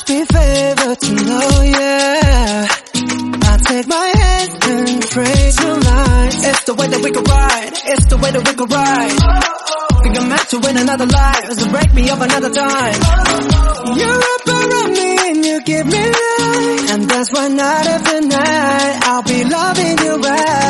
be favored to know, yeah. I take my hand and pray tonight. It's the way that we could ride. It's the way that we could ride. Think I'm meant to win another life, so break me up another time. You're up around me and you give me life, and that's why night after night I'll be loving you right.